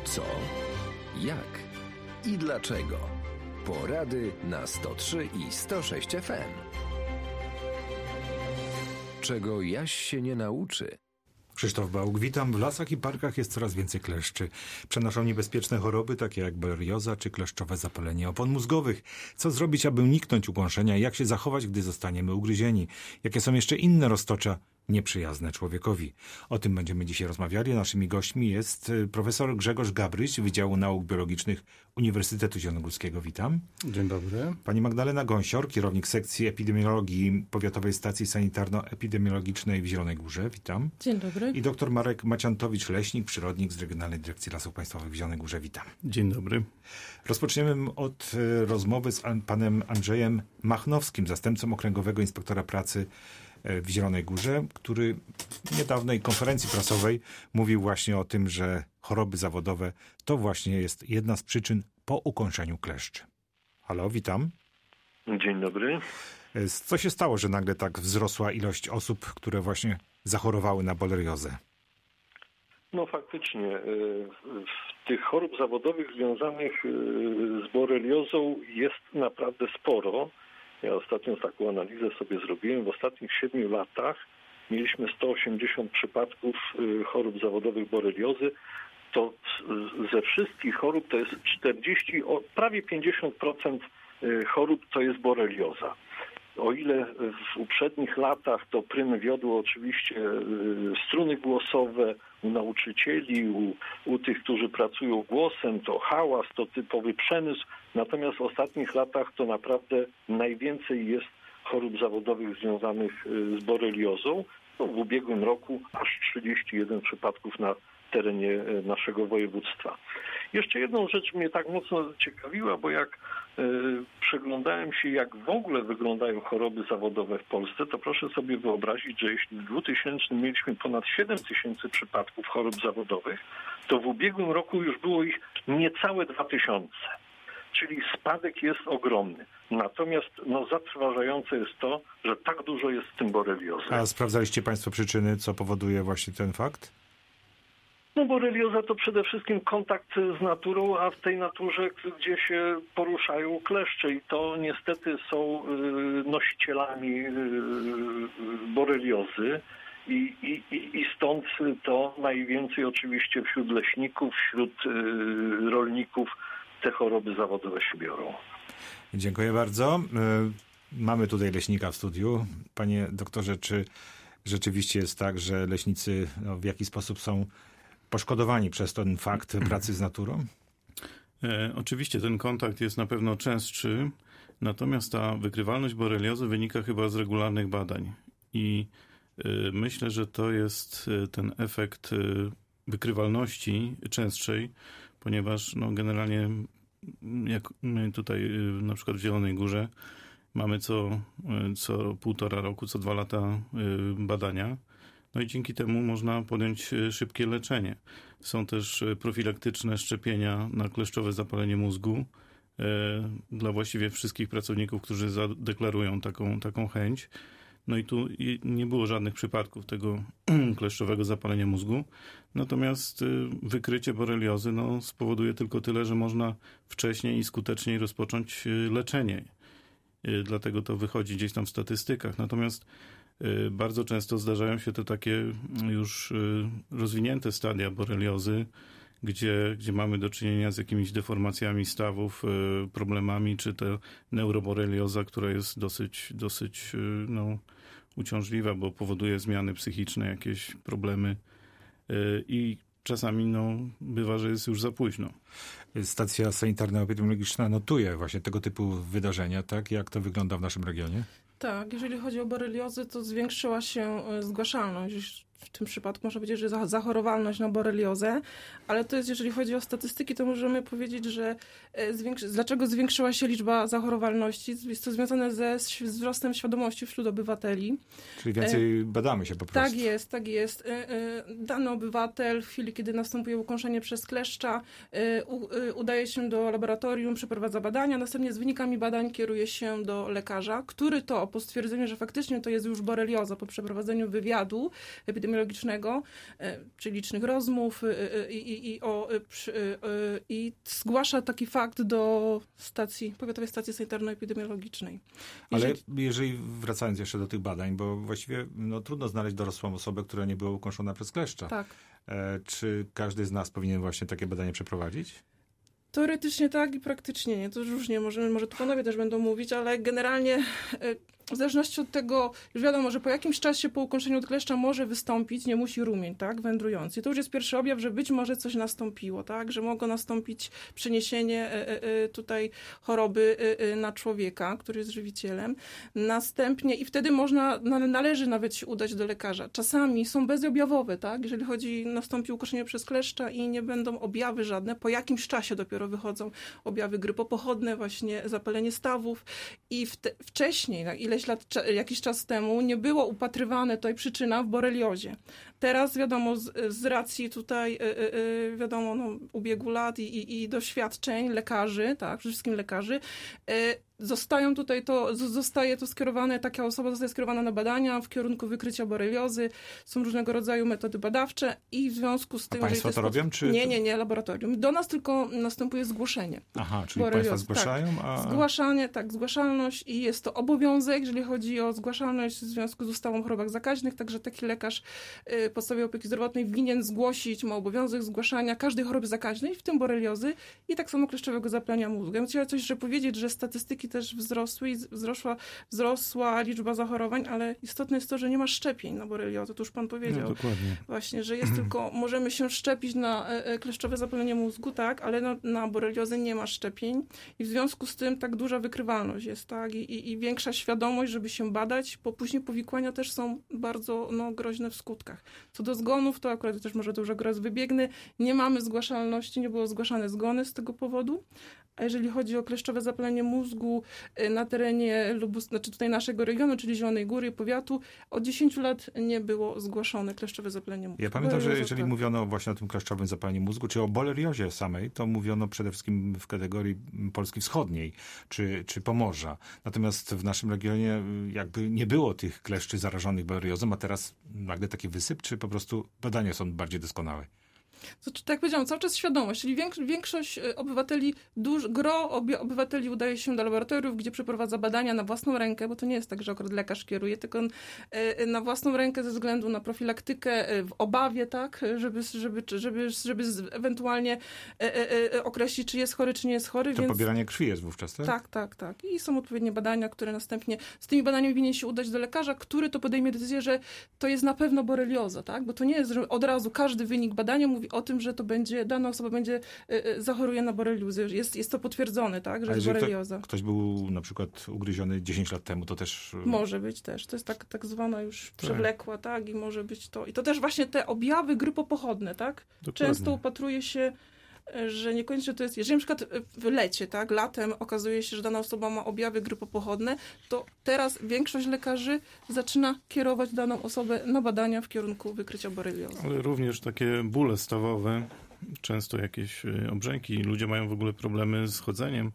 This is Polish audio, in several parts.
Co, jak i dlaczego. Porady na 103 i 106 FM. Czego Jaś się nie nauczy. Krzysztof Bałk, witam. W lasach i parkach jest coraz więcej kleszczy. Przenoszą niebezpieczne choroby, takie jak borelioza czy kleszczowe zapalenie opon mózgowych. Co zrobić, aby uniknąć ukąszenia? Jak się zachować, gdy zostaniemy ugryzieni? Jakie są jeszcze inne roztocza nieprzyjazne człowiekowi? O tym będziemy dzisiaj rozmawiali. Naszymi gośćmi jest profesor Grzegorz Gabryś, Wydziału Nauk Biologicznych Uniwersytetu Zielonogórskiego. Witam. Dzień dobry. Pani Magdalena Gąsior, kierownik sekcji epidemiologii Powiatowej Stacji Sanitarno-Epidemiologicznej w Zielonej Górze. Witam. Dzień dobry. I dr Marek Maciantowicz-Leśnik, przyrodnik z Regionalnej Dyrekcji Lasów Państwowych w Zielonej Górze. Witam. Dzień dobry. Rozpoczniemy od rozmowy z panem Andrzejem Machnowskim, zastępcą Okręgowego Inspektora Pracy w Zielonej Górze, który w niedawnej konferencji prasowej mówił właśnie o tym, że choroby zawodowe to właśnie jest jedna z przyczyn po ukąszeniu kleszczy. Halo, witam. Dzień dobry. Co się stało, że nagle tak wzrosła ilość osób, które właśnie zachorowały na boreliozę? No faktycznie, tych chorób zawodowych związanych z boreliozą jest naprawdę sporo. Ja ostatnio taką analizę sobie zrobiłem. W ostatnich 7 latach mieliśmy 180 przypadków chorób zawodowych boreliozy. To ze wszystkich chorób to jest 40, prawie 50% chorób to jest borelioza. O ile w poprzednich latach to prymy wiodło oczywiście struny głosowe u nauczycieli, u tych, którzy pracują głosem, to hałas, to typowy przemysł. Natomiast w ostatnich latach to naprawdę najwięcej jest chorób zawodowych związanych z boreliozą. No, w ubiegłym roku aż 31 przypadków na terenie naszego województwa. Jeszcze jedną rzecz mnie tak mocno ciekawiła, bo jak przeglądałem się, jak w ogóle wyglądają choroby zawodowe w Polsce, to proszę sobie wyobrazić, że jeśli w 2000 mieliśmy ponad 7000 przypadków chorób zawodowych, to w ubiegłym roku już było ich niecałe 2000. Czyli spadek jest ogromny. Natomiast zatrważające jest to, że tak dużo jest w tym boreliozy. A sprawdzaliście państwo przyczyny, co powoduje właśnie ten fakt? No borelioza to przede wszystkim kontakt z naturą, a w tej naturze, gdzie się poruszają kleszcze i to niestety są nosicielami boreliozy i stąd to najwięcej oczywiście wśród leśników, wśród rolników te choroby zawodowe się biorą. Dziękuję bardzo. Mamy tutaj leśnika w studiu. Panie doktorze, czy rzeczywiście jest tak, że leśnicy w jaki sposób są poszkodowani przez ten fakt pracy z naturą? Oczywiście ten kontakt jest na pewno częstszy, natomiast ta wykrywalność boreliozy wynika chyba z regularnych badań. I myślę, że to jest ten efekt wykrywalności częstszej, ponieważ generalnie jak my tutaj na przykład w Zielonej Górze mamy co 1,5 roku, co 2 lata badania. No i dzięki temu można podjąć szybkie leczenie. Są też profilaktyczne szczepienia na kleszczowe zapalenie mózgu dla właściwie wszystkich pracowników, którzy zadeklarują taką chęć. No i tu nie było żadnych przypadków tego kleszczowego zapalenia mózgu. Natomiast wykrycie boreliozy spowoduje tylko tyle, że można wcześniej i skuteczniej rozpocząć leczenie. Dlatego to wychodzi gdzieś tam w statystykach. Natomiast bardzo często zdarzają się te takie już rozwinięte stadia boreliozy, gdzie mamy do czynienia z jakimiś deformacjami stawów, problemami, czy to neuroborelioza, która jest dosyć uciążliwa, bo powoduje zmiany psychiczne, jakieś problemy i czasami bywa, że jest już za późno. Stacja sanitarno-epidemiologiczna notuje właśnie tego typu wydarzenia, tak? Jak to wygląda w naszym regionie? Tak, jeżeli chodzi o boreliozę, to zwiększyła się zgłaszalność. W tym przypadku można powiedzieć, że zachorowalność na boreliozę, ale to jest, jeżeli chodzi o statystyki, to możemy powiedzieć, że dlaczego zwiększyła się liczba zachorowalności? Jest to związane ze wzrostem świadomości wśród obywateli. Czyli więcej badamy się po prostu. Tak jest. Dany obywatel w chwili, kiedy następuje ukąszenie przez kleszcza, udaje się do laboratorium, przeprowadza badania, następnie z wynikami badań kieruje się do lekarza, który to po stwierdzeniu, że faktycznie to jest już borelioza, po przeprowadzeniu wywiadu epidemiologicznego, epidemiologicznego, czyli licznych rozmów i zgłasza taki fakt do powiatowej stacji sanitarno-epidemiologicznej. Ale jeżeli wracając jeszcze do tych badań, bo właściwie trudno znaleźć dorosłą osobę, która nie była ukąszona przez kleszcza. Tak. Czy każdy z nas powinien właśnie takie badanie przeprowadzić? Teoretycznie tak i praktycznie nie. To różnie, może tu panowie też będą mówić, ale generalnie w zależności od tego, już wiadomo, że po jakimś czasie po ukąszeniu od kleszcza może wystąpić, nie musi rumień, tak, wędrujący. I to już jest pierwszy objaw, że być może coś nastąpiło, tak, że mogło nastąpić przeniesienie tutaj choroby na człowieka, który jest żywicielem. Następnie i wtedy należy nawet się udać do lekarza. Czasami są bezobjawowe, tak, jeżeli nastąpi ukoszenie przez kleszcza i nie będą objawy żadne, po jakimś czasie dopiero wychodzą objawy grypopochodne, właśnie zapalenie stawów i wcześniej, jakiś czas temu nie było upatrywane tutaj przyczyna w boreliozie. Teraz wiadomo, z racji tutaj wiadomo, ubiegu lat i doświadczeń lekarzy, tak, przede wszystkim lekarzy, zostaje to skierowane, taka osoba zostaje skierowana na badania w kierunku wykrycia boreliozy. Są różnego rodzaju metody badawcze i w związku z tym... A państwo to robią? Czy... Nie, laboratorium. Do nas tylko następuje zgłoszenie. Aha, czyli państwo zgłaszają? Tak. Zgłaszanie, tak, zgłaszalność i jest to obowiązek, jeżeli chodzi o zgłaszalność w związku z ustawą o chorobach zakaźnych, także taki lekarz podstawowej opieki zdrowotnej winien zgłosić, ma obowiązek zgłaszania każdej choroby zakaźnej, w tym boreliozy i tak samo kleszczowego zapalenia mózgu. Ja bym chciała coś jeszcze powiedzieć, że statystyki też wzrosły i wzrosła liczba zachorowań, ale istotne jest to, że nie ma szczepień na boreliozę. To już pan powiedział. No, dokładnie. Właśnie, że jest tylko, możemy się szczepić na kleszczowe zapalenie mózgu, tak, ale na boreliozę nie ma szczepień i w związku z tym tak duża wykrywalność jest, tak, i większa świadomość, żeby się badać, bo później powikłania też są bardzo groźne w skutkach. Co do zgonów, to akurat też może dużo raz wybiegnę. Nie mamy zgłaszalności, nie było zgłaszane zgony z tego powodu. A jeżeli chodzi o kleszczowe zapalenie mózgu na terenie tutaj naszego regionu, czyli Zielonej Góry i powiatu, od 10 lat nie było zgłoszone kleszczowe zapalenie mózgu. Ja pamiętam, że jeżeli mówiono właśnie o tym kleszczowym zapaleniu mózgu, czy o boreliozie samej, to mówiono przede wszystkim w kategorii Polski Wschodniej, czy Pomorza. Natomiast w naszym regionie jakby nie było tych kleszczy zarażonych boreliozą, a teraz nagle taki wysyp, czy po prostu badania są bardziej doskonałe? Tak jak powiedziałam, cały czas świadomość, czyli większość obywateli, gro obywateli udaje się do laboratoriów, gdzie przeprowadza badania na własną rękę, bo to nie jest tak, że akurat lekarz kieruje, tylko na własną rękę ze względu na profilaktykę, w obawie, tak, żeby ewentualnie określić, czy jest chory, czy nie jest chory. To pobieranie krwi jest wówczas, tak? Tak. I są odpowiednie badania, które następnie, z tymi badaniami winien się udać do lekarza, który to podejmie decyzję, że to jest na pewno borelioza, tak, bo to nie jest, że od razu każdy wynik badania mówi o tym, że to dana osoba zachoruje na boreliozę. Jest to potwierdzone, tak, że jest borelioza. Ktoś był na przykład ugryziony 10 lat temu, to też... Może być też. To jest tak zwana już przewlekła, tak, i może być to. I to też właśnie te objawy grypopochodne, tak? Dokładnie. Często upatruje się, że niekoniecznie to jest, jeżeli na przykład w lecie, tak, latem okazuje się, że dana osoba ma objawy grypopochodne, to teraz większość lekarzy zaczyna kierować daną osobę na badania w kierunku wykrycia boreliozy. Ale również takie bóle stawowe, często jakieś obrzęki, ludzie mają w ogóle problemy z chodzeniem.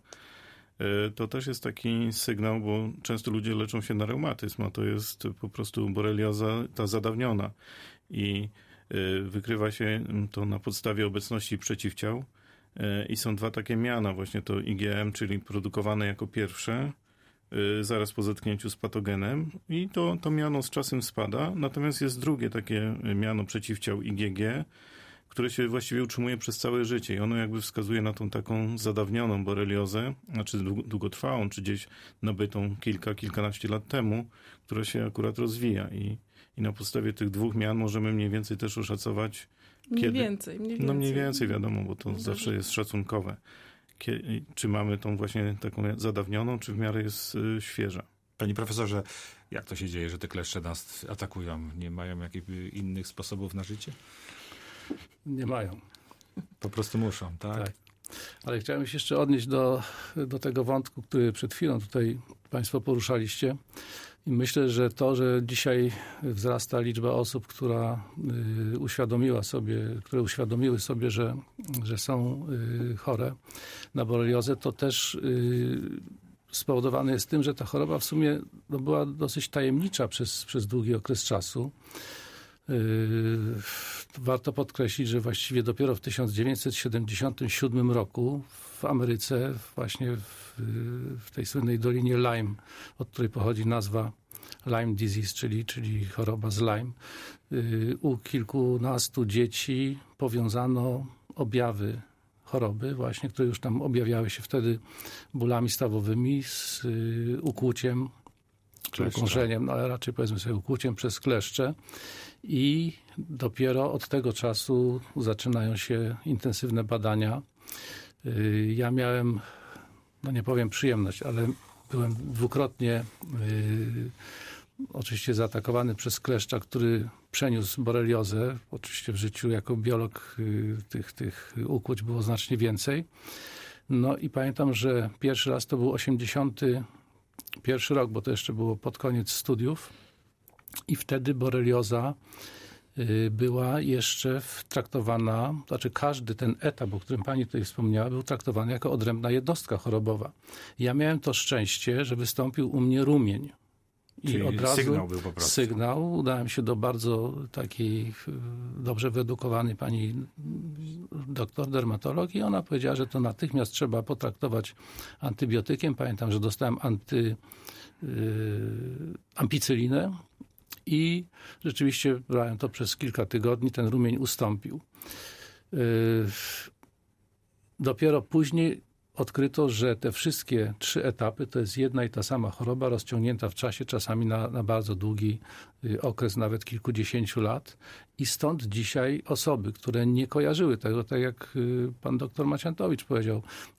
To też jest taki sygnał, bo często ludzie leczą się na reumatyzm, a to jest po prostu borelioza ta zadawniona i wykrywa się to na podstawie obecności przeciwciał i są dwa takie miana, właśnie to IgM, czyli produkowane jako pierwsze, zaraz po zetknięciu z patogenem i to miano z czasem spada, natomiast jest drugie takie miano przeciwciał IgG, które się właściwie utrzymuje przez całe życie i ono jakby wskazuje na tą taką zadawnioną boreliozę, znaczy długotrwałą, czy gdzieś nabytą kilkanaście lat temu, która się akurat rozwija i na podstawie tych dwóch mian możemy mniej więcej też oszacować, Mniej więcej. No mniej więcej wiadomo, bo to zawsze jest szacunkowe. Czy mamy tą właśnie taką zadawnioną, czy w miarę jest świeża. Panie profesorze, jak to się dzieje, że te kleszcze nas atakują? Nie mają jakichś innych sposobów na życie? Nie mają. Po prostu muszą, tak? Ale chciałem się jeszcze odnieść do tego wątku, który przed chwilą tutaj państwo poruszaliście. I myślę, że to, że dzisiaj wzrasta liczba osób, które uświadomiły sobie, że są chore na boreliozę, to też spowodowane jest tym, że ta choroba w sumie była dosyć tajemnicza przez długi okres czasu. Warto podkreślić, że właściwie dopiero w 1977 roku w Ameryce, właśnie w tej słynnej Dolinie Lyme, od której pochodzi nazwa Lyme disease, czyli choroba z Lyme, u kilkunastu dzieci powiązano objawy choroby, właśnie, które już tam objawiały się wtedy bólami stawowymi z ukłuciem, czy ukąszeniem, no ale raczej powiedzmy sobie ukłuciem przez kleszcze. I dopiero od tego czasu zaczynają się intensywne badania. Ja miałem, no nie powiem przyjemność, ale byłem dwukrotnie oczywiście zaatakowany przez kleszcza, który przeniósł boreliozę. Oczywiście w życiu jako biolog tych ukłuć było znacznie więcej. No i pamiętam, że pierwszy raz to był 81 rok, bo to jeszcze było pod koniec studiów. I wtedy borelioza była jeszcze traktowana, znaczy każdy ten etap, o którym pani tutaj wspomniała, był traktowany jako odrębna jednostka chorobowa. Ja miałem to szczęście, że wystąpił u mnie rumień. Czyli od razu sygnał był po prostu. Sygnał. Udałem się do bardzo takiej dobrze wyedukowanej pani doktor, dermatolog i ona powiedziała, że to natychmiast trzeba potraktować antybiotykiem. Pamiętam, że dostałem ampicyllinę i rzeczywiście brałem to przez kilka tygodni, ten rumień ustąpił. Dopiero później odkryto, że te wszystkie 3 etapy to jest jedna i ta sama choroba rozciągnięta w czasie, czasami na bardzo długi okres, nawet kilkudziesięciu lat. I stąd dzisiaj osoby, które nie kojarzyły tego, tak jak pan doktor Maciantowicz powiedział,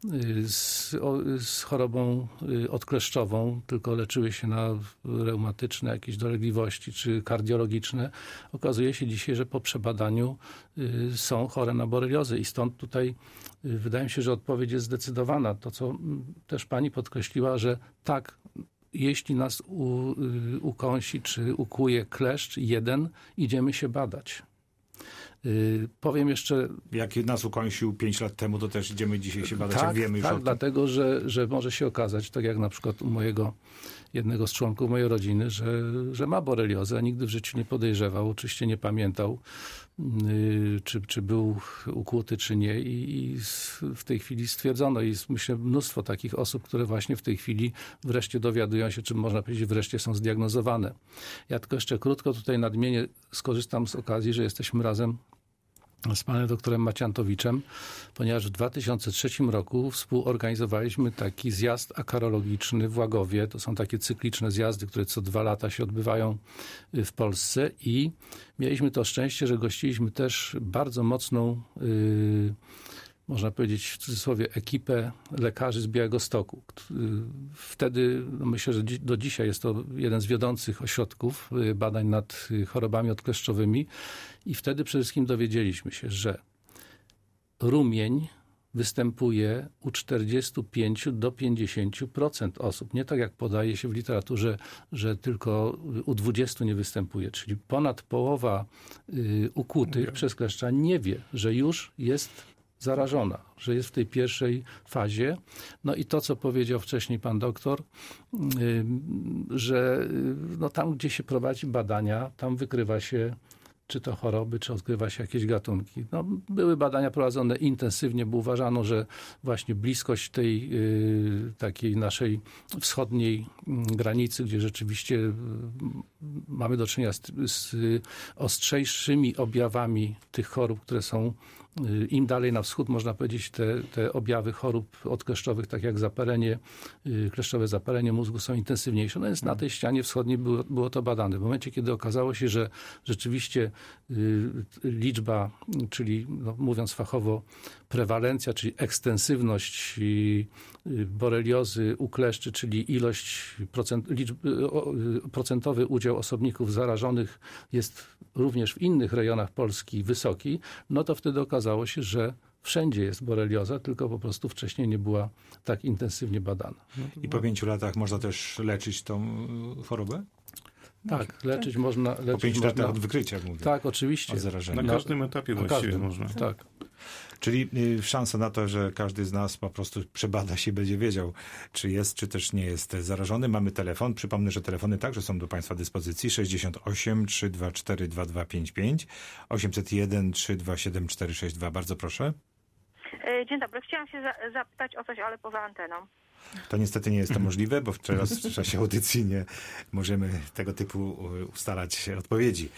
z chorobą odkleszczową, tylko leczyły się na reumatyczne jakieś dolegliwości czy kardiologiczne, okazuje się dzisiaj, że po przebadaniu są chore na boreliozę i stąd tutaj wydaje mi się, że odpowiedź jest zdecydowana. To, co też pani podkreśliła, że tak, jeśli nas ukąsi czy ukłuje kleszcz jeden, idziemy się badać. Powiem jeszcze... Jak nas ukąsił 5 lat temu, to też idziemy dzisiaj się badać, jak wiemy już o tym. Dlatego, że może się okazać, tak jak na przykład u jednego z członków mojej rodziny, że ma boreliozę, a nigdy w życiu nie podejrzewał, oczywiście nie pamiętał, czy był ukłuty, czy nie. I w tej chwili stwierdzono, i jest, myślę, mnóstwo takich osób, które właśnie w tej chwili wreszcie dowiadują się, czy można powiedzieć, wreszcie są zdiagnozowane. Ja tylko jeszcze krótko tutaj nadmienię, skorzystam z okazji, że jesteśmy razem z panem doktorem Maciantowiczem, ponieważ w 2003 roku współorganizowaliśmy taki zjazd akarologiczny w Łagowie. To są takie cykliczne zjazdy, które co 2 lata się odbywają w Polsce i mieliśmy to szczęście, że gościliśmy też bardzo mocną, można powiedzieć w cudzysłowie, ekipę lekarzy z Białegostoku. Wtedy, myślę, że do dzisiaj jest to jeden z wiodących ośrodków badań nad chorobami odkleszczowymi i wtedy przede wszystkim dowiedzieliśmy się, że rumień występuje u 45 do 50% osób. Nie tak jak podaje się w literaturze, że tylko u 20 nie występuje. Czyli ponad połowa ukłutych przez kleszcza nie wie, że już jest zarażona, że jest w tej pierwszej fazie. No i to, co powiedział wcześniej pan doktor, że no tam, gdzie się prowadzi badania, tam wykrywa się czy to choroby, czy odkrywa się jakieś gatunki. No, były badania prowadzone intensywnie, bo uważano, że właśnie bliskość tej takiej naszej wschodniej granicy, gdzie rzeczywiście mamy do czynienia z ostrzejszymi objawami tych chorób, które są im dalej na wschód, można powiedzieć, te objawy chorób odkleszczowych, tak jak zapalenie, kleszczowe zapalenie mózgu są intensywniejsze. No więc na tej ścianie wschodniej było to badane. W momencie, kiedy okazało się, że rzeczywiście liczba, czyli no, mówiąc fachowo prewalencja, czyli ekstensywność boreliozy u kleszczy, czyli ilość procentowy udział osobników zarażonych jest również w innych rejonach Polski wysoki, no to wtedy okazało się, że wszędzie jest borelioza, tylko po prostu wcześniej nie była tak intensywnie badana. I po 5 latach można też leczyć tą chorobę? Tak, leczyć można. Po 5 latach od wykrycia, mówię. Tak, oczywiście. Od zarażenia. Na każdym etapie właściwie można. Tak. Czyli szansa na to, że każdy z nas po prostu przebada się i będzie wiedział, czy jest, czy też nie jest zarażony. Mamy telefon. Przypomnę, że telefony także są do Państwa dyspozycji. 68 324 2255, 801 327 462. Bardzo proszę. Dzień dobry. Chciałam się zapytać o coś, ale poza anteną. To niestety nie jest to możliwe, bo teraz w czasie audycji nie możemy tego typu ustalać odpowiedzi.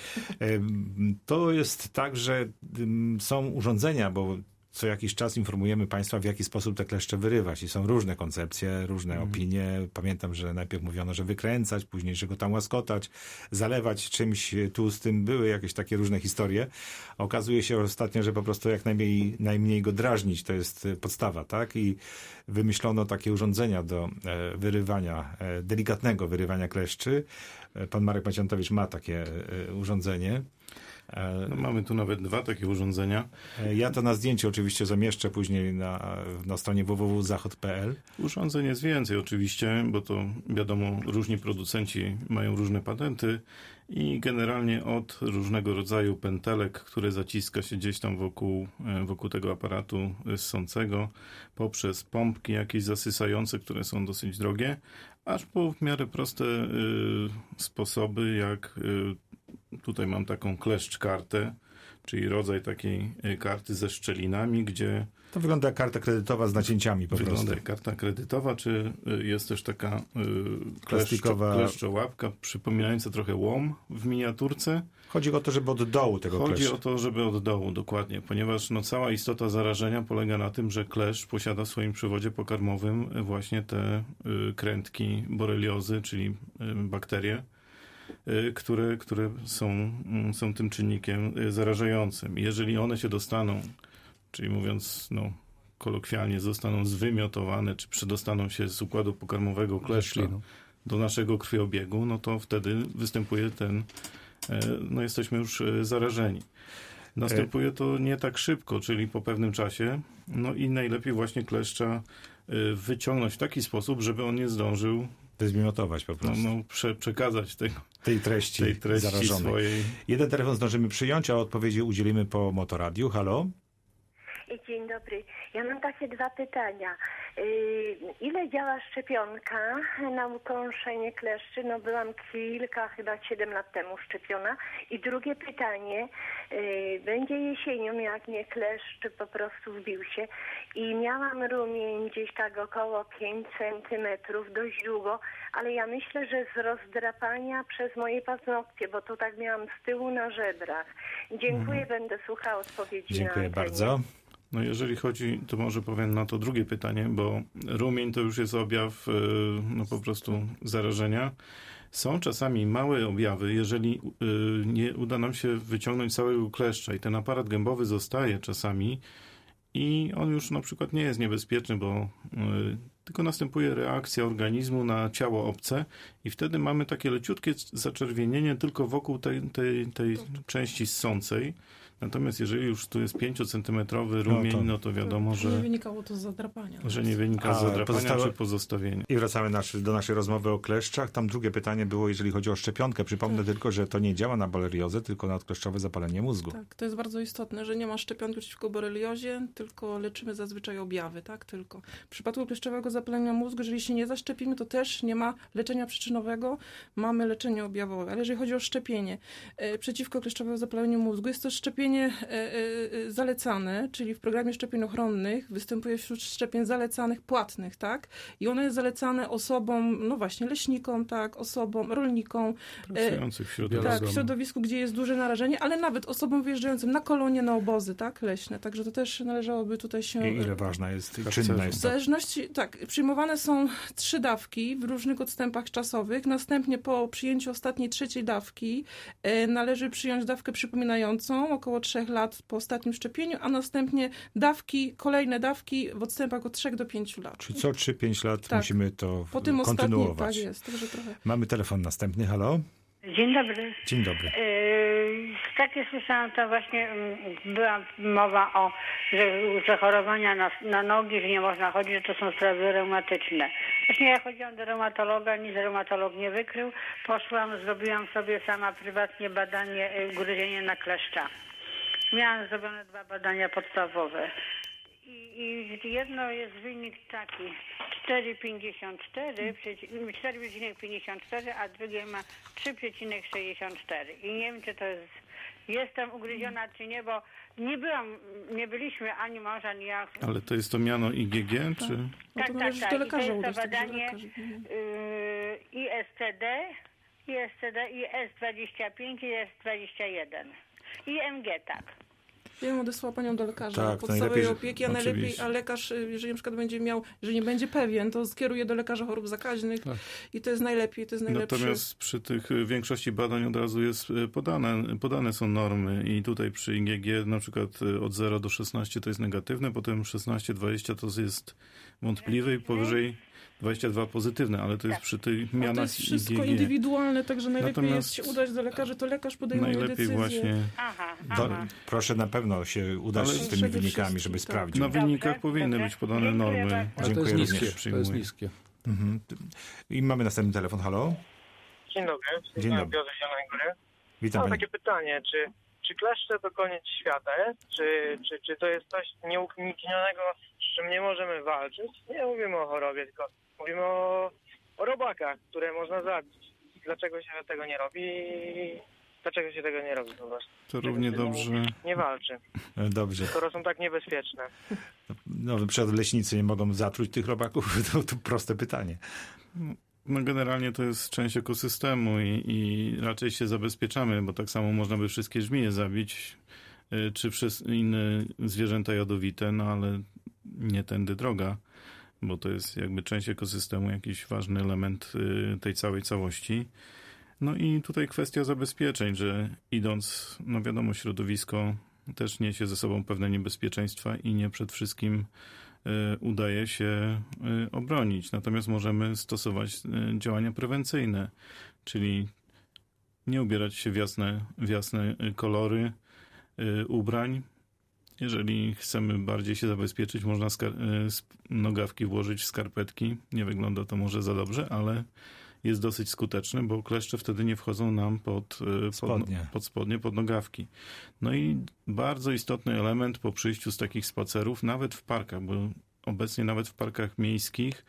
To jest tak, że są urządzenia, bo co jakiś czas informujemy Państwa, w jaki sposób te kleszcze wyrywać. I są różne koncepcje, różne opinie. Pamiętam, że najpierw mówiono, że wykręcać, później, że go tam łaskotać, zalewać czymś tłustym. Były jakieś takie różne historie. Okazuje się ostatnio, że po prostu jak najmniej go drażnić. To jest podstawa, tak? I wymyślono takie urządzenia do wyrywania, delikatnego wyrywania kleszczy. Pan Marek Maciantowicz ma takie urządzenie. No, mamy tu nawet 2 takie urządzenia. Ja to na zdjęciu oczywiście zamieszczę później na stronie www.zachod.pl. Urządzeń jest więcej oczywiście, bo to wiadomo, różni producenci mają różne patenty i generalnie od różnego rodzaju pętelek, które zaciska się gdzieś tam wokół tego aparatu ssącego, poprzez pompki jakieś zasysające, które są dosyć drogie, aż po w miarę proste sposoby, jak tutaj mam taką kleszcz-kartę, czyli rodzaj takiej karty ze szczelinami, gdzie... To wygląda jak karta kredytowa z nacięciami po prostu. Wygląda jak karta kredytowa, czy jest też taka plastikowa kleszczołapka, przypominająca trochę łom w miniaturce. Chodzi o to, żeby od dołu tego kleszcza. Chodzi o to, żeby od dołu, dokładnie, ponieważ cała istota zarażenia polega na tym, że kleszcz posiada w swoim przewodzie pokarmowym właśnie te krętki boreliozy, czyli bakterie, które są tym czynnikiem zarażającym. Jeżeli one się dostaną, czyli mówiąc kolokwialnie, zostaną zwymiotowane, czy przedostaną się z układu pokarmowego kleszcza do naszego krwiobiegu, no to wtedy występuje jesteśmy już zarażeni. Następuje to nie tak szybko, czyli po pewnym czasie, i najlepiej właśnie kleszcza wyciągnąć w taki sposób, żeby on nie zdążył wyzmiotować po prostu. Przekazać tej treści zarażonej. Swojej. Jeden telefon zdążymy przyjąć, a odpowiedzi udzielimy po Motoradiu. Halo? Dzień dobry. Ja mam takie 2 pytania. Ile działa szczepionka na ukąszenie kleszczy? Byłam chyba 7 lat temu szczepiona. I drugie pytanie. Będzie jesienią, jak mnie kleszcz po prostu wbił się i miałam rumień gdzieś tak około 5 centymetrów, dość długo, ale ja myślę, że z rozdrapania przez moje paznokcie, bo to tak miałam z tyłu na żebrach. Dziękuję, będę słuchała odpowiedzi. Dziękuję bardzo. Jeżeli chodzi, to może powiem na to drugie pytanie, bo rumień to już jest objaw po prostu zarażenia. Są czasami małe objawy, jeżeli nie uda nam się wyciągnąć całego kleszcza i ten aparat gębowy zostaje czasami i on już na przykład nie jest niebezpieczny, bo tylko następuje reakcja organizmu na ciało obce i wtedy mamy takie leciutkie zaczerwienienie tylko wokół tej części ssącej. Natomiast jeżeli już tu jest 5-centymetrowy rumień, to wiadomo, że nie wynikało to z zadrapania. Że nie wynika z zadrapania czy pozostawienia. I wracamy do naszej rozmowy o kleszczach. Tam drugie pytanie było, jeżeli chodzi o szczepionkę. Przypomnę tylko, że to nie działa na boreliozę, tylko na kleszczowe zapalenie mózgu. Tak, to jest bardzo istotne, że nie ma szczepionki przeciwko boreliozie, tylko leczymy zazwyczaj objawy, tak? Tylko. W przypadku kleszczowego zapalenia mózgu, jeżeli się nie zaszczepimy, to też nie ma leczenia przyczynowego, mamy leczenie objawowe. Ale jeżeli chodzi o szczepienie przeciwko kleszczowemu zapaleniu mózgu, jest to szczepienie zalecane, czyli w programie szczepień ochronnych występuje wśród szczepień zalecanych płatnych, tak? I ono jest zalecane osobom, właśnie leśnikom, tak? Osobom, rolnikom. Pracujących w środowisku. Tak, w środowisku, gdzie jest duże narażenie, ale nawet osobom wyjeżdżającym na kolonie, na obozy, tak? Leśne. Także to też należałoby tutaj się... I ile ważna jest, czynna jest. W zależności, tak, przyjmowane są 3 dawki w różnych odstępach czasowych. Następnie po przyjęciu ostatniej 3 dawki należy przyjąć dawkę przypominającą około 3 lat po ostatnim szczepieniu, a następnie kolejne dawki w odstępach od 3 do 5 lat. Czyli co 3-5 lat musimy to po tym kontynuować. Tak jest, także trochę. Mamy telefon następny, halo? Dzień dobry. Dzień dobry. Takie słyszałam, to właśnie była mowa o, że chorowania na nogi, że nie można chodzić, że to są sprawy reumatyczne. Właśnie ja chodziłam do reumatologa, nic reumatolog nie wykrył. Poszłam, zrobiłam sobie sama prywatnie badanie ugryzienie na kleszcza. Miałam zrobione 2 badania podstawowe. I jedno jest wynik taki 4,54, a drugie ma 3,64. I nie wiem, czy to jestem ugryziona, czy nie, bo nie byliśmy ani mąż, ani ja. Ale to jest to miano IgG, czy? No to Tak. do lekarza I to udać, jest to badanie ISCD, IS-25 i IS-21. I MG, tak. Ja bym odesłała panią do lekarza Tak, podstawowej najlepiej, opieki, a najlepiej, oczywiście. a lekarz, jeżeli na przykład będzie miał, że nie będzie pewien, to skieruje do lekarza chorób zakaźnych i to jest najlepiej, to jest najlepszy. Natomiast przy tych większości badań od razu jest podane są normy i tutaj przy IgG na przykład od 0 do 16 to jest negatywne, potem 16-20 to jest wątpliwe i powyżej 22 pozytywne, ale to jest przy tych mianach IgG. To jest wszystko indywidualne, także najlepiej Natomiast jest się udać do lekarzy, to lekarz podejmuje najlepiej decyzję. właśnie Proszę na pewno się udać Ale z tymi przede wynikami, wszystkim, żeby tak. sprawdzić. na wynikach Dobrze, powinny dobrze. być podane Dziękuję normy. bardzo. Ale to Dziękuję jest niskie. również. To Przyjmuję. jest niskie. Mhm. I mamy następny telefon. Halo? Dzień dobry. Dzień dobry. Piotr z Zielonej Góry. Witam Mam pani. takie pytanie, czy kleszcze to koniec świata jest? Czy to jest coś nieuniknionego, z czym nie możemy walczyć? Nie mówimy o chorobie, tylko mówimy o robakach, które można zabić. Dlaczego się tego nie robi? Dlaczego się tego nie robi po prostu? To równie dobrze. Nie walczy, Dobrze. skoro są tak niebezpieczne. No, leśnicy nie mogą zatruć tych robaków? To proste pytanie. No generalnie to jest część ekosystemu i raczej się zabezpieczamy, bo tak samo można by wszystkie żmije zabić, czy inne zwierzęta jadowite, no ale nie tędy droga, bo to jest jakby część ekosystemu, jakiś ważny element tej całej całości. No i tutaj kwestia zabezpieczeń, że idąc, no wiadomo, środowisko też niesie ze sobą pewne niebezpieczeństwa i nie przed wszystkim udaje się obronić. Natomiast możemy stosować działania prewencyjne, czyli nie ubierać się w jasne kolory ubrań. Jeżeli chcemy bardziej się zabezpieczyć, można nogawki włożyć w skarpetki. Nie wygląda to może za dobrze, ale jest dosyć skuteczne, bo kleszcze wtedy nie wchodzą nam pod spodnie, pod nogawki. No i bardzo istotny element po przyjściu z takich spacerów, nawet w parkach, bo obecnie nawet w parkach miejskich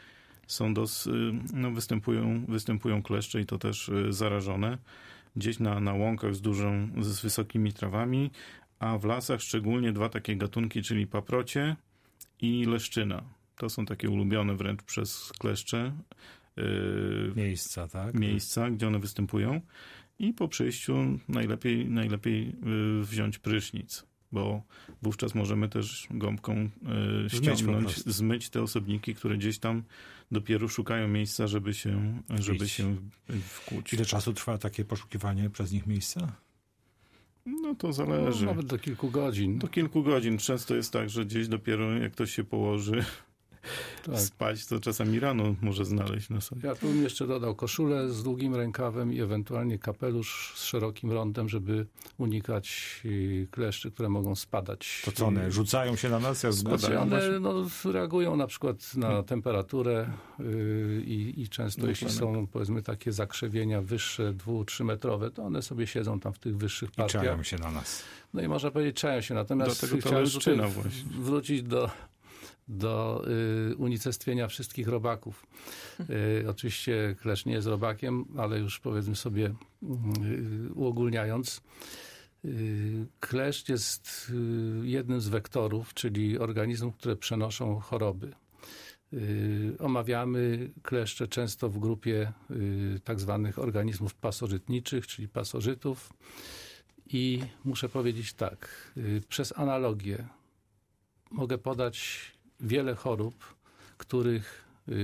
występują kleszcze i to też zarażone. Gdzieś na łąkach z wysokimi trawami, a w lasach szczególnie 2 takie gatunki, czyli paprocie i leszczyna. To są takie ulubione wręcz przez kleszcze Miejsca, tak? miejsca, gdzie one występują i po przyjściu najlepiej wziąć prysznic, bo wówczas możemy też gąbką ściągnąć, zmyć te osobniki, które gdzieś tam dopiero szukają miejsca, żeby się wkłuć. Ile czasu trwa takie poszukiwanie przez nich miejsca? No to zależy. Nawet do kilku godzin. Do kilku godzin. Często jest tak, że gdzieś dopiero jak ktoś się położy spać, to czasami rano może znaleźć na sobie. Ja tu bym jeszcze dodał koszulę z długim rękawem i ewentualnie kapelusz z szerokim rondem, żeby unikać kleszczy, które mogą spadać. To co one, rzucają się na nas? One reagują na przykład na temperaturę i często jeśli są powiedzmy takie zakrzewienia wyższe, 2-3 metrowe, to one sobie siedzą tam w tych wyższych partiach. I czają się na nas. No i można powiedzieć, czają się. Natomiast chciałem wrócić do unicestwienia wszystkich robaków. Oczywiście kleszcz nie jest robakiem, ale już powiedzmy sobie uogólniając, kleszcz jest jednym z wektorów, czyli organizmów, które przenoszą choroby. Omawiamy kleszcze często w grupie tak zwanych organizmów pasożytniczych, czyli pasożytów. I muszę powiedzieć tak, przez analogię mogę podać wiele chorób, których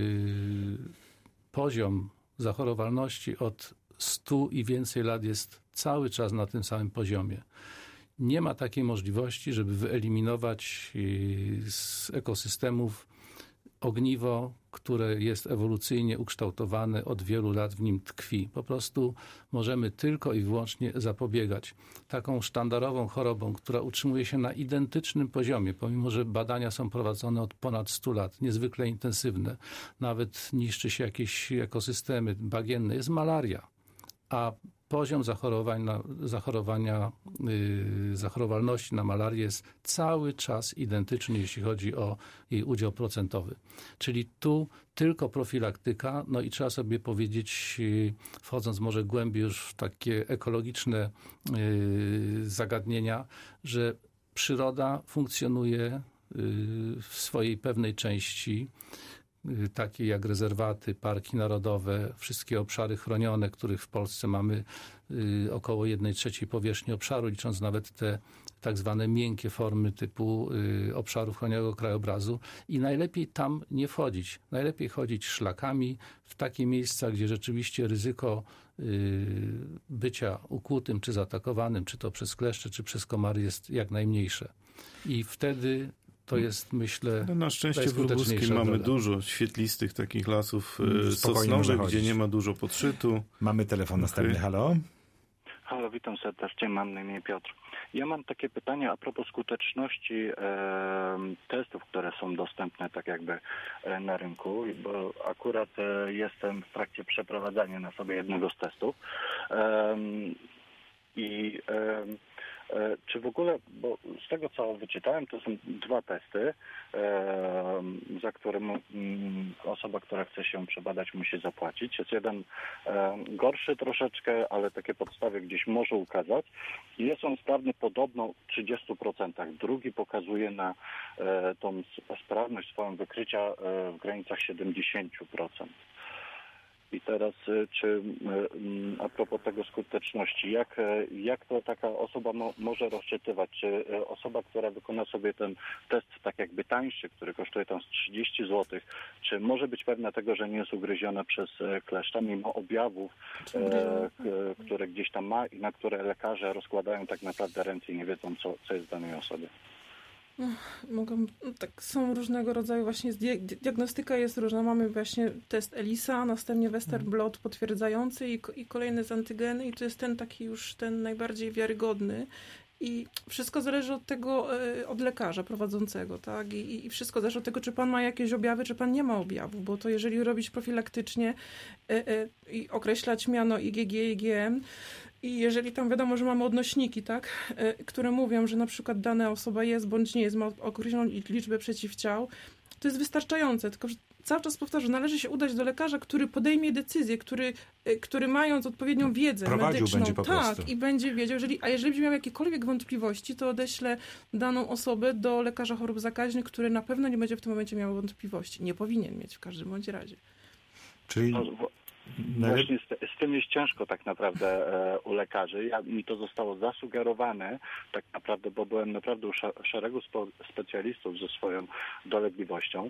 poziom zachorowalności od 100 i więcej lat jest cały czas na tym samym poziomie. Nie ma takiej możliwości, żeby wyeliminować z ekosystemów ogniwo, które jest ewolucyjnie ukształtowane, od wielu lat w nim tkwi. Po prostu możemy tylko i wyłącznie zapobiegać. Taką sztandarową chorobą, która utrzymuje się na identycznym poziomie, pomimo że badania są prowadzone od ponad 100 lat, niezwykle intensywne, nawet niszczy się jakieś ekosystemy bagienne, jest malaria. A poziom zachorowalności na malarię jest cały czas identyczny, jeśli chodzi o jej udział procentowy. Czyli tu tylko profilaktyka, no i trzeba sobie powiedzieć, wchodząc może głębiej już w takie ekologiczne zagadnienia, że przyroda funkcjonuje w swojej pewnej części, takie jak rezerwaty, parki narodowe, wszystkie obszary chronione, których w Polsce mamy około 1/3 powierzchni obszaru, licząc nawet te tak zwane miękkie formy typu obszaru chronionego krajobrazu i najlepiej tam nie wchodzić. Najlepiej chodzić szlakami w takie miejsca, gdzie rzeczywiście ryzyko bycia ukłutym czy zaatakowanym, czy to przez kleszcze, czy przez komary jest jak najmniejsze. I wtedy to jest, myślę, na szczęście w Lubuskiem mamy dużo świetlistych takich lasów sosnowych, gdzie nie ma dużo podszytu. Mamy telefon następny. Halo? Halo, witam serdecznie, mam na imię Piotr. Ja mam takie pytanie a propos skuteczności testów, które są dostępne tak jakby na rynku, bo akurat jestem w trakcie przeprowadzania na sobie jednego z testów. Czy w ogóle, bo z tego co wyczytałem, to są 2 testy, za które osoba, która chce się przebadać, musi zapłacić. Jest jeden gorszy troszeczkę, ale takie podstawy gdzieś może ukazać. I jest on sprawny podobno w 30%. Drugi pokazuje na tą sprawność swoją wykrycia w granicach 70%. I teraz, czy a propos tego skuteczności, jak to taka osoba może rozczytywać? Czy osoba, która wykona sobie ten test tak jakby tańszy, który kosztuje tam z 30 zł, czy może być pewna tego, że nie jest ugryziona przez kleszcza, mimo objawów, które gdzieś tam ma i na które lekarze rozkładają tak naprawdę ręce i nie wiedzą, co jest w danej osobie? Tak, są różnego rodzaju właśnie, diagnostyka jest różna. Mamy właśnie test ELISA, następnie Western blot potwierdzający i kolejne z antygeny i to jest ten taki już ten najbardziej wiarygodny. I wszystko zależy od tego, od lekarza prowadzącego, tak? I wszystko zależy od tego, czy pan ma jakieś objawy, czy pan nie ma objawów, bo to jeżeli robić profilaktycznie i określać miano IgG, IgM, i jeżeli tam wiadomo, że mamy odnośniki, tak, które mówią, że na przykład dana osoba jest bądź nie jest, ma określoną liczbę przeciwciał, to jest wystarczające. Tylko że cały czas powtarzam, należy się udać do lekarza, który podejmie decyzję, który mając odpowiednią wiedzę medyczną, będzie po prostu. Tak, i będzie wiedział, a jeżeli będzie miał jakiekolwiek wątpliwości, to odeślę daną osobę do lekarza chorób zakaźnych, który na pewno nie będzie w tym momencie miał wątpliwości. Nie powinien mieć w każdym bądź razie. Czyli właśnie z tym jest ciężko tak naprawdę u lekarzy. Mi to zostało zasugerowane tak naprawdę, bo byłem naprawdę u szeregu specjalistów ze swoją dolegliwością.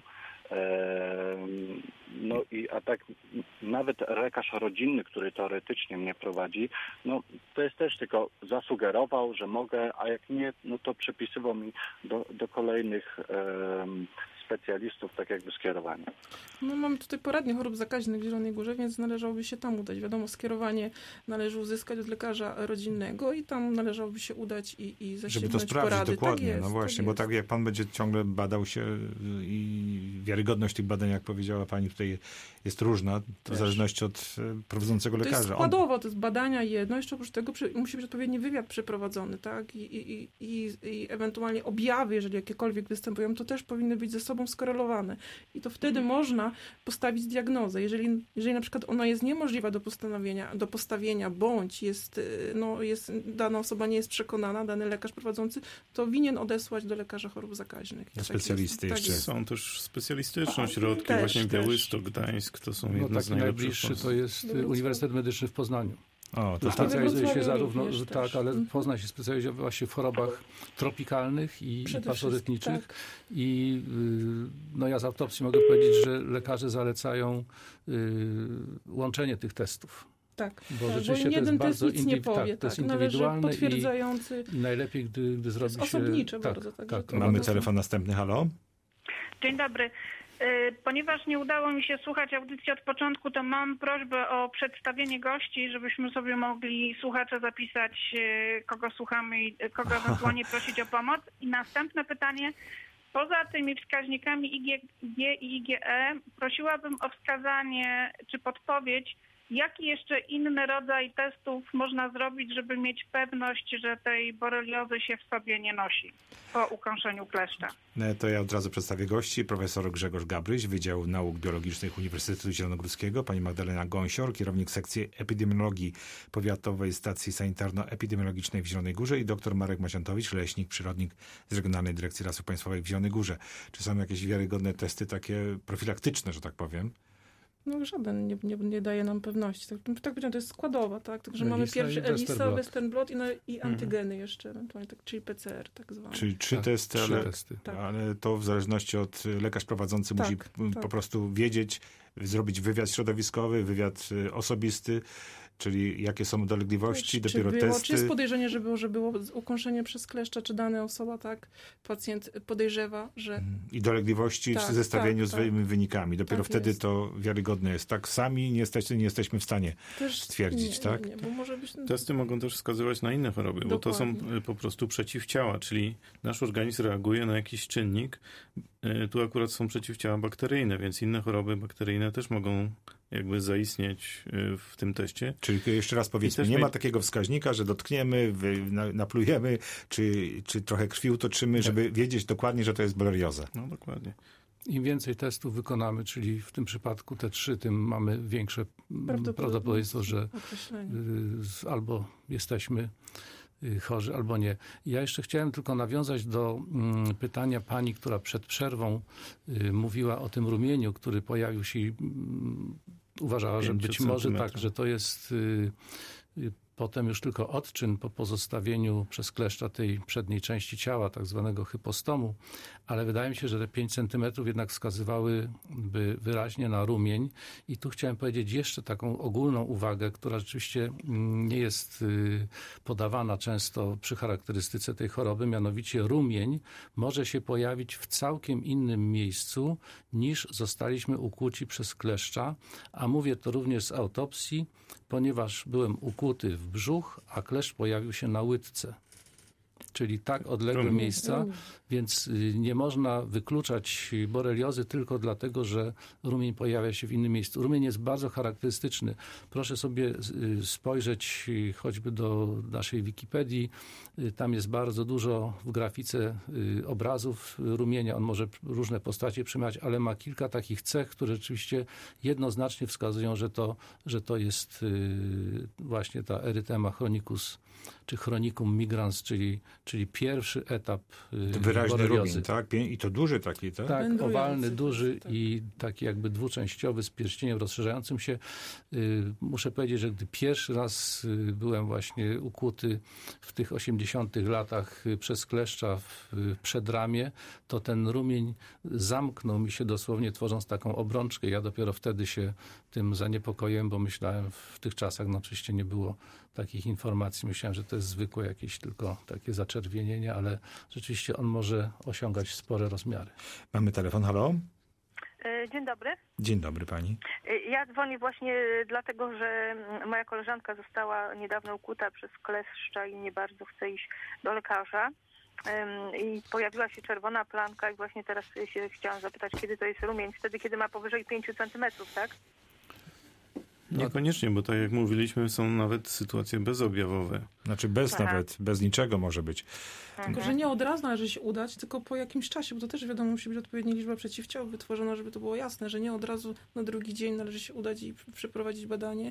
A tak nawet lekarz rodzinny, który teoretycznie mnie prowadzi, to jest też tylko zasugerował, że mogę, a jak nie, to przepisywał mi do kolejnych specjalistów tak jakby skierowanie. Mamy tutaj poradnię chorób zakaźnych w Zielonej Górze, więc należałoby się tam udać. Wiadomo, skierowanie należy uzyskać od lekarza rodzinnego i tam należałoby się udać i zasięgnąć żeby to sprawdzić porady. dokładnie. Tak jest, właśnie, tak bo tak jak pan będzie ciągle badał się i wiarygodność tych badań, jak powiedziała pani, tutaj jest różna, to w zależności od prowadzącego lekarza. To jest składowo, to jest badania jedno, jeszcze oprócz tego musi być odpowiedni wywiad przeprowadzony, tak? I ewentualnie objawy, jeżeli jakiekolwiek występują, to też powinny być ze sobą skorelowane. I to wtedy można postawić diagnozę. Jeżeli na przykład ona jest niemożliwa do postawienia, bądź dana osoba nie jest przekonana, dany lekarz prowadzący, to winien odesłać do lekarza chorób zakaźnych. Do specjalisty jeszcze. Są też specjalistyczne ośrodki, właśnie Białystok, Gdańsk, to są jedne z najlepszych. Najbliższy to jest Uniwersytet Medyczny w Poznaniu. To specjalizuje się zarówno, ale Poznań się specjalizuje właśnie w chorobach tropikalnych i pasożytniczych. Tak. I ja z autopsji mogę powiedzieć, że lekarze zalecają łączenie tych testów. Tak, bo rzeczywiście to jest bardzo to jest indywidualne potwierdzający i najlepiej, gdy zrobi się... Osobnicze bardzo. Mamy telefon następny, halo? Dzień dobry. Ponieważ nie udało mi się słuchać audycji od początku, to mam prośbę o przedstawienie gości, żebyśmy sobie mogli słuchacze zapisać, kogo słuchamy i kogo ewentualnie prosić o pomoc. I następne pytanie. Poza tymi wskaźnikami IgG i IgE prosiłabym o wskazanie czy podpowiedź, jaki jeszcze inny rodzaj testów można zrobić, żeby mieć pewność, że tej boreliozy się w sobie nie nosi po ukąszeniu kleszcza? To ja od razu przedstawię gości. Profesor Grzegorz Gabryś, Wydział Nauk Biologicznych Uniwersytetu Zielonogórskiego, pani Magdalena Gąsior, kierownik sekcji epidemiologii Powiatowej Stacji Sanitarno-Epidemiologicznej w Zielonej Górze i dr Marek Masiątowicz, leśnik, przyrodnik z Regionalnej Dyrekcji Lasów Państwowych w Zielonej Górze. Czy są jakieś wiarygodne testy takie profilaktyczne, że tak powiem? No żaden nie daje nam pewności. Tak powiedziałem, to jest składowa, tak? Także mamy pierwszy ELISA, Western blot i antygeny jeszcze, ewentualnie, tak, czyli PCR tak zwane. Czyli trzy testy, ale to w zależności od lekarz prowadzący musi po prostu wiedzieć, zrobić wywiad środowiskowy, wywiad osobisty, czyli jakie są dolegliwości, dopiero testy. Czy jest podejrzenie, że było ukąszenie przez kleszcza, czy dana osoba, tak, pacjent podejrzewa, że... I dolegliwości w zestawieniu z wynikami. Dopiero wtedy jest. To wiarygodne jest. Tak sami nie jesteśmy w stanie stwierdzić, tak? Nie, bo może być... Testy mogą też wskazywać na inne choroby, bo to są po prostu przeciwciała, czyli nasz organizm reaguje na jakiś czynnik. Tu akurat są przeciwciała bakteryjne, więc inne choroby bakteryjne też mogą jakby zaistnieć w tym teście. Czyli jeszcze raz powiedzmy, nie ma takiego wskaźnika, że dotkniemy, naplujemy, czy trochę krwi utoczymy, żeby wiedzieć dokładnie, że to jest borelioza. No dokładnie. Im więcej testów wykonamy, czyli w tym przypadku te 3, tym mamy większe prawdopodobieństwo, że albo jesteśmy chorzy, albo nie. Ja jeszcze chciałem tylko nawiązać do pytania pani, która przed przerwą mówiła o tym rumieniu, który pojawił się i uważała, że być może tak, że to jest potem już tylko odczyn po pozostawieniu przez kleszcza tej przedniej części ciała, tak zwanego hypostomu, ale wydaje mi się, że te 5 centymetrów jednak wskazywałyby wyraźnie na rumień. I tu chciałem powiedzieć jeszcze taką ogólną uwagę, która rzeczywiście nie jest podawana często przy charakterystyce tej choroby, mianowicie rumień może się pojawić w całkiem innym miejscu niż zostaliśmy ukłuci przez kleszcza, a mówię to również z autopsji, ponieważ byłem ukłuty w brzuch, a kleszcz pojawił się na łydce. Czyli tak odległe miejsca, więc nie można wykluczać boreliozy tylko dlatego, że rumień pojawia się w innym miejscu. Rumień jest bardzo charakterystyczny. Proszę sobie spojrzeć choćby do naszej Wikipedii. Tam jest bardzo dużo w grafice obrazów rumienia. On może różne postacie przyjmować, ale ma kilka takich cech, które rzeczywiście jednoznacznie wskazują, że to jest właśnie ta erytema chronicus, czy chronicum migrans, czyli pierwszy etap wyraźny rumień, tak? I to duży taki, tak? Tak, owalny, duży i taki jakby dwuczęściowy z pierścieniem rozszerzającym się. Muszę powiedzieć, że gdy pierwszy raz byłem właśnie ukłuty w tych 80 latach przez kleszcza w przedramię, to ten rumień zamknął mi się dosłownie, tworząc taką obrączkę. Ja dopiero wtedy się tym zaniepokoiłem, bo myślałem w tych czasach, no oczywiście nie było takich informacji. Myślałem, że to jest zwykłe jakieś tylko takie zaczerwienienie, ale rzeczywiście on może osiągać spore rozmiary. Mamy telefon, halo? Dzień dobry. Dzień dobry pani. Ja dzwonię właśnie dlatego, że moja koleżanka została niedawno ukłuta przez kleszcza i nie bardzo chce iść do lekarza. I pojawiła się czerwona plamka i właśnie teraz się chciałam zapytać, kiedy to jest rumień? Wtedy, kiedy ma powyżej 5 centymetrów, tak? Niekoniecznie, bo tak jak mówiliśmy, są nawet sytuacje bezobjawowe. Znaczy bez niczego może być. Tylko, że nie od razu należy się udać, tylko po jakimś czasie, bo to też wiadomo, musi być odpowiednia liczba przeciwciał wytworzona, żeby to było jasne, że nie od razu na drugi dzień należy się udać i przeprowadzić badanie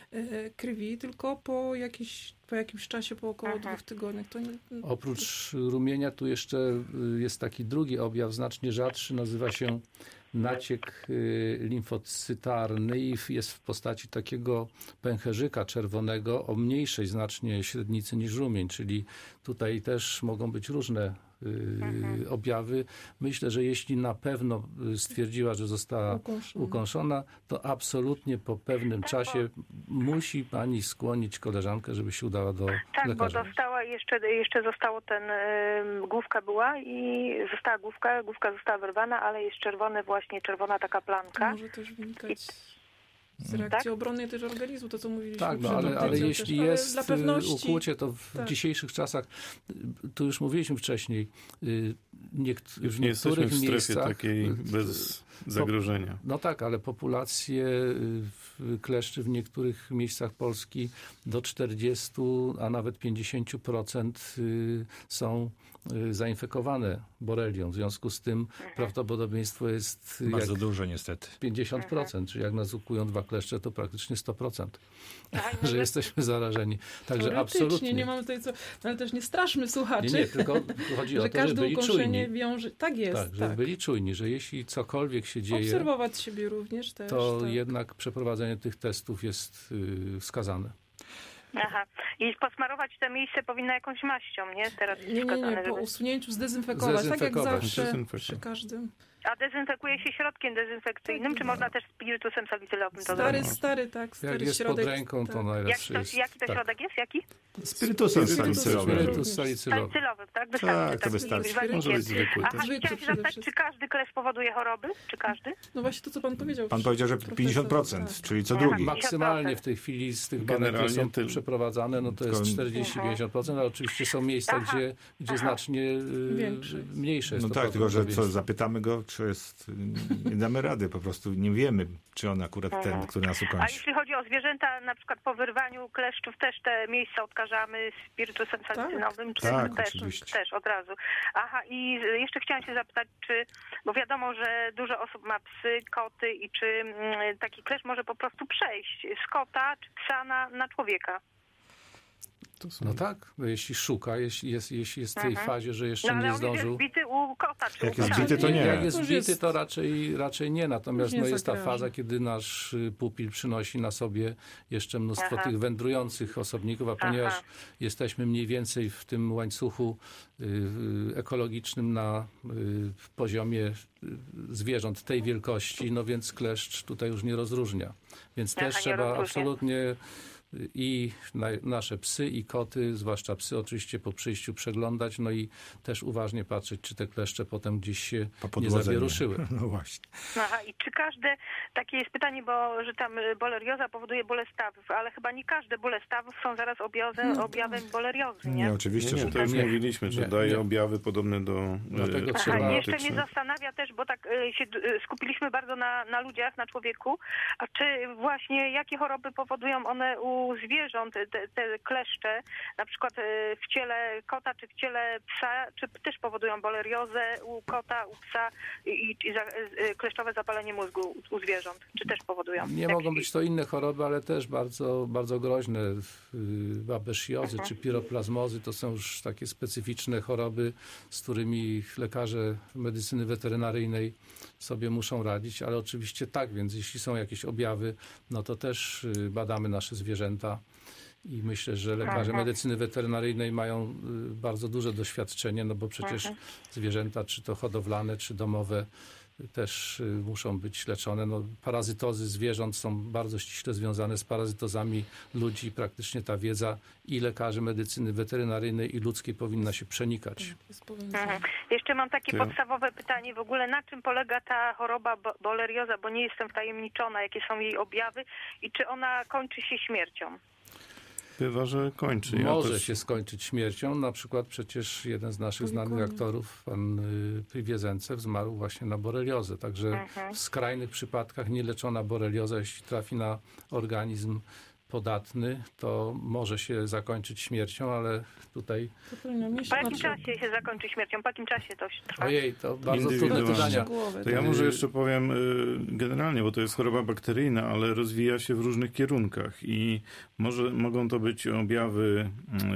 krwi, tylko po jakimś czasie, po około 2 tygodniach. Oprócz rumienia tu jeszcze jest taki drugi objaw, znacznie rzadszy, nazywa się naciek limfocytarny i jest w postaci takiego pęcherzyka czerwonego o mniejszej znacznie średnicy niż rumień, czyli tutaj też mogą być różne objawy. Myślę, że jeśli na pewno stwierdziła, że została ukąszona, to absolutnie po pewnym czasie musi pani skłonić koleżankę, żeby się udała do tak, lekarza. Bo dostała jeszcze zostało główka była i została główka została wyrwana, ale jest czerwona taka plamka. To może też wynikać z reakcji obronnej też organizmu, to co mówiliśmy. Tak, no, ale jeśli też, jest dla pewności, ukłucie, to w dzisiejszych czasach, tu już mówiliśmy wcześniej, już w nie jesteśmy niektórych w strefie miejscach takiej bez zagrożenia. No tak, ale populacje kleszczy w niektórych miejscach Polski do 40, a nawet 50% są zainfekowane borelią. W związku z tym prawdopodobieństwo jest bardzo duże niestety. 50%, czyli jak nas ukują 2 kleszcze, to praktycznie 100%, że jesteśmy zarażeni. Także absolutnie. Nie mamy tutaj co, ale też nie straszmy słuchaczy. Nie, tylko chodzi o to, żeby byli czujni. Tak jest. Tak, żeby byli czujni, że jeśli cokolwiek się dzieje, obserwować siebie również też. To jednak przeprowadzenie tych testów jest wskazane. Aha. I posmarować te miejsce powinno jakąś maścią, nie? Teraz nie, po usunięciu zdezynfekować, tak jak zawsze przy każdym. A dezynfekuje się środkiem dezynfekcyjnym, czy można też spirytusem salicylowym to zrobić? Stary jak jest środek. Pod ręką, to najlepszy jest. Jaki to środek jest? Jaki? Spirytusem salicylowym. Spirytus salicylowy. Tak? Tak, to wystarczy. Może być zwykły. Aha, chciałam się zapytać, czy każdy klesz powoduje choroby? Czy każdy? No właśnie to, co pan powiedział. Pan powiedział, że 50%, czyli co drugi. Maksymalnie w tej chwili z tych badań, które są przeprowadzane, no to jest 40-50%, ale oczywiście są miejsca, gdzie znacznie mniejsze jest to. No tak, tylko że zapytamy go, czy jest... Nie damy rady, po prostu nie wiemy, czy on akurat ten, który nas ukończy. A jeśli chodzi o zwierzęta, na przykład po wyrwaniu kleszczów też te miejsca odkażamy spirytusem salicynowym? Czy też od razu. Aha, i jeszcze chciałam się zapytać, bo wiadomo, że dużo osób ma psy, koty i czy taki klesz może po prostu przejść z kota czy psa na człowieka? No tak, jeśli szuka, jeśli jest w tej fazie, że jeszcze nie zdążył. Ale jest zbity u kota. Czy jak jest zbity, to nie. Jak jest zbity, to raczej nie. Natomiast jest ta faza, kiedy nasz pupil przynosi na sobie jeszcze mnóstwo tych wędrujących osobników, a ponieważ jesteśmy mniej więcej w tym łańcuchu ekologicznym na poziomie zwierząt tej wielkości, no więc kleszcz tutaj już nie rozróżnia. Więc też trzeba absolutnie i nasze psy i koty, zwłaszcza psy oczywiście po przyjściu przeglądać, no i też uważnie patrzeć, czy te kleszcze potem gdzieś się nie zawieruszyły. No właśnie. Aha, i czy każde, takie jest pytanie, bo że tam bolerioza powoduje bóle stawów, ale chyba nie każde bóle stawów są zaraz objawem boleriozy, nie? Nie, oczywiście, że to już mówiliśmy, że daje objawy podobne do... Dlatego trzeba... Jeszcze mnie zastanawia też, bo tak się skupiliśmy bardzo na ludziach, na człowieku, a czy właśnie jakie choroby powodują one u zwierząt, te kleszcze, na przykład w ciele kota czy w ciele psa, czy też powodują boleriozę u kota, u psa i kleszczowe zapalenie mózgu u zwierząt, czy też powodują? Nie mogą być to inne choroby, ale też bardzo, bardzo groźne. Babesiozy czy piroplazmozy to są już takie specyficzne choroby, z którymi lekarze medycyny weterynaryjnej sobie muszą radzić, ale oczywiście tak, więc jeśli są jakieś objawy, no to też badamy nasze zwierzęta i myślę, że lekarze medycyny weterynaryjnej mają bardzo duże doświadczenie, no bo przecież zwierzęta, czy to hodowlane, czy domowe, też muszą być leczone. No, parazytozy zwierząt są bardzo ściśle związane z parazytozami ludzi. Praktycznie ta wiedza i lekarzy medycyny weterynaryjnej, i ludzkiej powinna się przenikać. Jeszcze mam takie podstawowe pytanie w ogóle. Na czym polega ta choroba bolerioza, bo nie jestem wtajemniczona, jakie są jej objawy i czy ona kończy się śmiercią? Bywa, że kończy. Może się skończyć śmiercią. Na przykład przecież jeden z naszych znanych aktorów, pan Priwiezencew, zmarł właśnie na boreliozę. Także w skrajnych przypadkach nieleczona borelioza, jeśli trafi na organizm podatny, to może się zakończyć śmiercią, ale tutaj... Po jakim czasie się zakończy śmiercią? Po jakim czasie to trwa? Ojej, to bardzo trudne pytania. To ja może jeszcze powiem generalnie, bo to jest choroba bakteryjna, ale rozwija się w różnych kierunkach i mogą to być objawy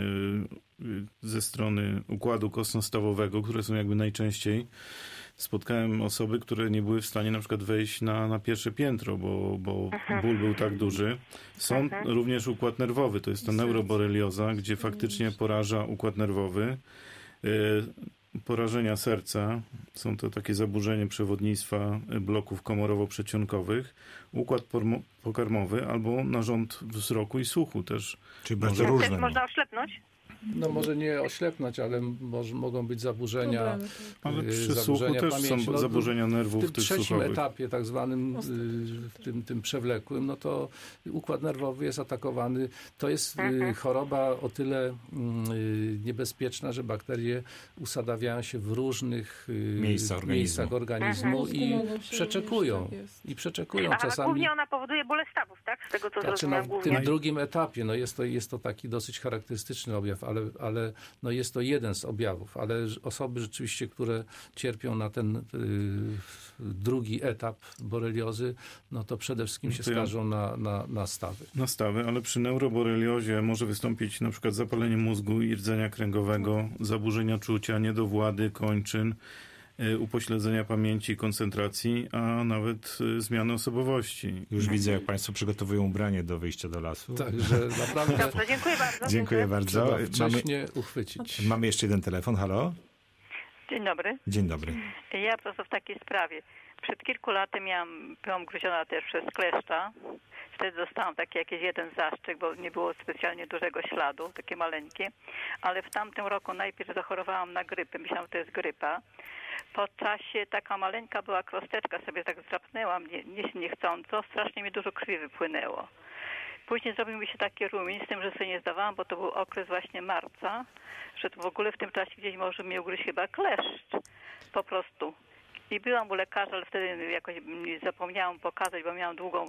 ze strony układu kostno-stawowego, które są jakby najczęściej. Spotkałem osoby, które nie były w stanie na przykład wejść na pierwsze piętro, bo ból był tak duży. Są również układ nerwowy, to jest ta neuroborelioza, gdzie faktycznie poraża układ nerwowy. porażenia serca, są to takie zaburzenie przewodnictwa bloków komorowo-przedsionkowych, układ pokarmowy albo narząd wzroku i słuchu też. Czyli bardzo różne. Można oślepnąć? No może nie oślepnąć, ale mogą być zaburzenia. Ale przy słuchu też pamięci. są zaburzenia nerwów w tym tych trzecim słuchowych. etapie, tak zwanym tym przewlekłym, no to układ nerwowy jest atakowany. To jest choroba o tyle niebezpieczna, że bakterie usadawiają się w różnych miejscach organizmu i przeczekują. I przeczekują czasami. Głównie ona powoduje bóle stawów, tak? Z tego co zrozumiałam głównie. W tym drugim etapie jest to taki dosyć charakterystyczny objaw, ale no jest to jeden z objawów, ale osoby rzeczywiście, które cierpią na ten drugi etap boreliozy, no to przede wszystkim się skarżą na stawy. Na stawy, ale przy neuroboreliozie może wystąpić na przykład zapalenie mózgu i rdzenia kręgowego, zaburzenia czucia, niedowłady kończyn, upośledzenia pamięci i koncentracji, a nawet zmiany osobowości. Już widzę, jak państwo przygotowują ubranie do wyjścia do lasu. Także naprawdę... Dobrze, dziękuję bardzo. Dziękuję bardzo. Trzeba wcześnie uchwycić. Mamy jeszcze jeden telefon. Halo? Dzień dobry. Dzień dobry. Ja po prostu w takiej sprawie. Przed kilku laty byłam gryziona też przez kleszcza. Wtedy dostałam taki jakiś jeden zaszczyk, bo nie było specjalnie dużego śladu, takie maleńkie. Ale w tamtym roku najpierw zachorowałam na grypę. Myślałam, że to jest grypa. Po czasie taka maleńka była krosteczka, sobie tak zdrapnęłam niechcąco, strasznie mi dużo krwi wypłynęło. Później zrobił mi się taki rumień, z tym, że sobie nie zdawałam, bo to był okres właśnie marca, że to w ogóle w tym czasie gdzieś może mnie ugryźć chyba kleszcz. Po prostu. I byłam u lekarza, ale wtedy jakoś zapomniałam pokazać, bo miałam długą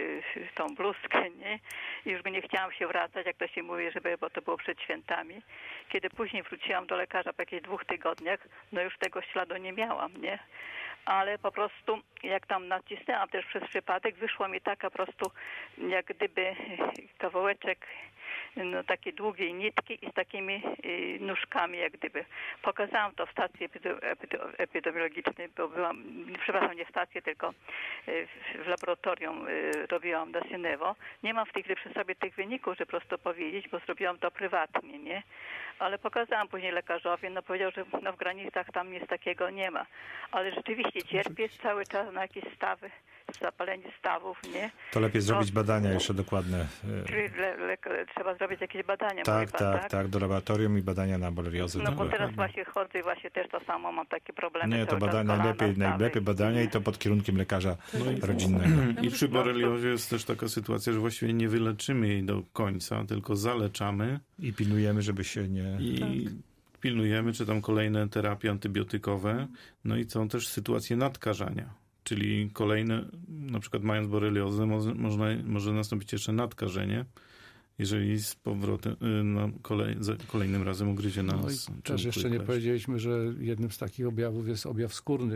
tą bluzkę, nie? I już nie chciałam się wracać, jak to się mówi, bo to było przed świętami. Kiedy później wróciłam do lekarza po jakichś 2 tygodniach, no już tego śladu nie miałam, nie? Ale po prostu jak tam nacisnęłam też przez przypadek, wyszło mi taka po prostu jak gdyby kawałeczek takiej długiej nitki i z takimi nóżkami jak gdyby. Pokazałam to w stacji epidemiologicznej, bo byłam, przepraszam, nie w stacji, tylko w laboratorium robiłam na Synewo. Nie mam w tej chwili przy sobie tych wyników, żeby prosto powiedzieć, bo zrobiłam to prywatnie, nie? Ale pokazałam później lekarzowi, no powiedział, że w granicach tam nic takiego nie ma. Ale rzeczywiście cierpię cały czas na jakieś stawy, zapalenie stawów, nie? To lepiej zrobić badania jeszcze dokładne. Trzeba zrobić jakieś badania. Tak, do laboratorium i badania na boreliozę. No bo teraz właśnie chodzę i właśnie też to samo mam takie problemy. Nie, to badania najlepiej badania i to pod kierunkiem lekarza rodzinnego. I przy boreliozie jest też taka sytuacja, że właściwie nie wyleczymy jej do końca, tylko zaleczamy. I pilnujemy, żeby się nie... Pilnujemy, czy tam kolejne terapie antybiotykowe. No i są też sytuacje nadkażania. Czyli kolejne, na przykład mając boreliozę, może nastąpić jeszcze nadkażenie, jeżeli z powrotem kolejnym razem ugryzie nas. No i też jeszcze nie powiedzieliśmy, że jednym z takich objawów jest objaw skórny,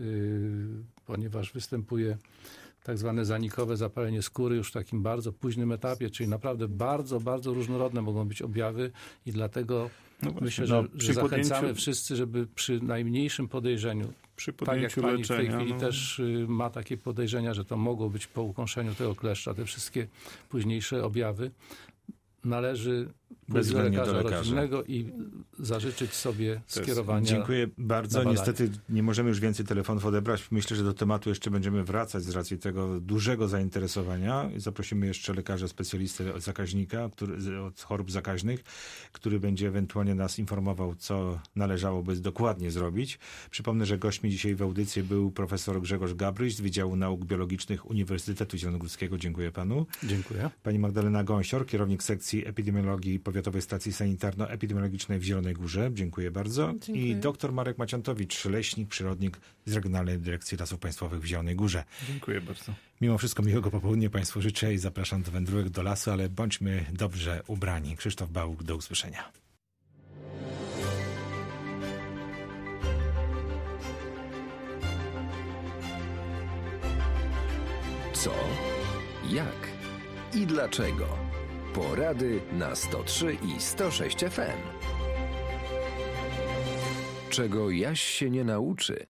ponieważ występuje tak zwane zanikowe zapalenie skóry już w takim bardzo późnym etapie, czyli naprawdę bardzo, bardzo różnorodne mogą być objawy i dlatego myślę, że zachęcamy wszyscy, żeby przy najmniejszym podejrzeniu, tak jak pani w tej chwili też ma takie podejrzenia, że to mogło być po ukąszeniu tego kleszcza, te wszystkie późniejsze objawy, należy pójść do lekarza rodzinnego i zażyczyć sobie skierowania. Dziękuję bardzo. Niestety nie możemy już więcej telefonów odebrać. Myślę, że do tematu jeszcze będziemy wracać z racji tego dużego zainteresowania. Zaprosimy jeszcze lekarza specjalistę od zakaźnika, od chorób zakaźnych, który będzie ewentualnie nas informował, co należałoby dokładnie zrobić. Przypomnę, że gośćmi dzisiaj w audycji był profesor Grzegorz Gabryś z Wydziału Nauk Biologicznych Uniwersytetu Zielonogórskiego. Dziękuję panu. Dziękuję. Pani Magdalena Gąsior, kierownik sekcji epidemiologii Powiatowej Stacji Sanitarno-Epidemiologicznej w Zielonej Górze. Dziękuję bardzo. Dziękuję. I dr Marek Maciantowicz, leśnik, przyrodnik z Regionalnej Dyrekcji Lasów Państwowych w Zielonej Górze. Dziękuję bardzo. Mimo wszystko miłego popołudnia Państwu życzę i zapraszam do wędrówek do lasu, ale bądźmy dobrze ubrani. Krzysztof Bałuk, do usłyszenia. Co? Jak? I dlaczego? Porady na 103 i 106 FM. Czego Jaś się nie nauczy,